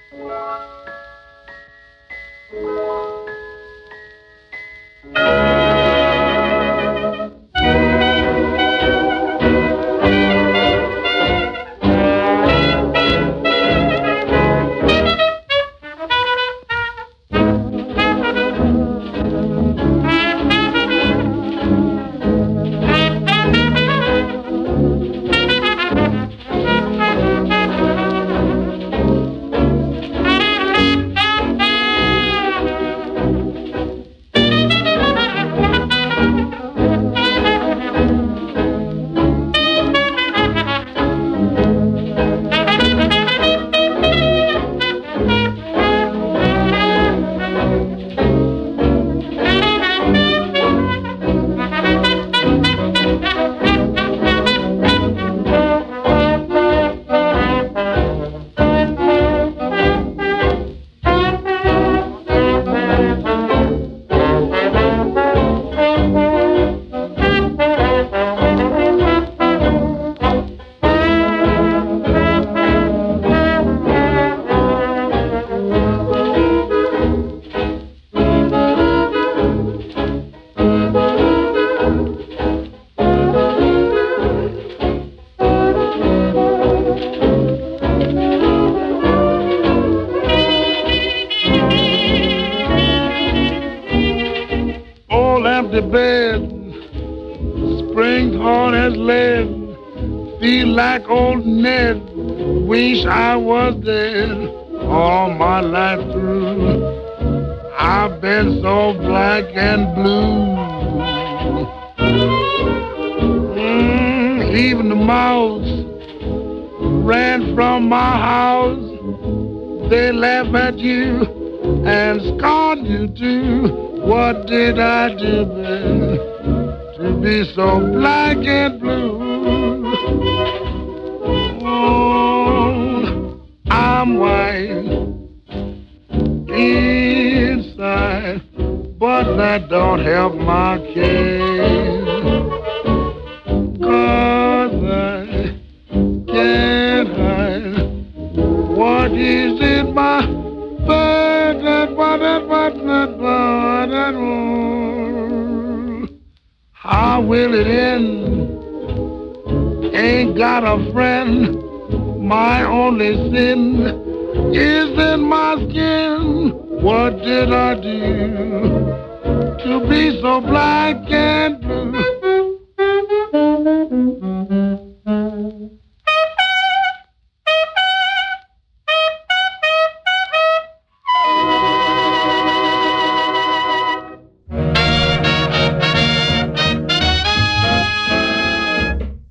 Empty bed, spring hard as lead, feel like old Ned, wish I was dead all my life through. I've been so black and blue. Even the mouse ran from my house. They laugh at you and scorn you too. What did I do then to be so black and blue? Oh, I'm white inside, but that don't help my case. 'Cause I can't hide. What is it, my bird, that what how will it end? Ain't got a friend. My only sin is in my skin. What did I do to be so black and blue?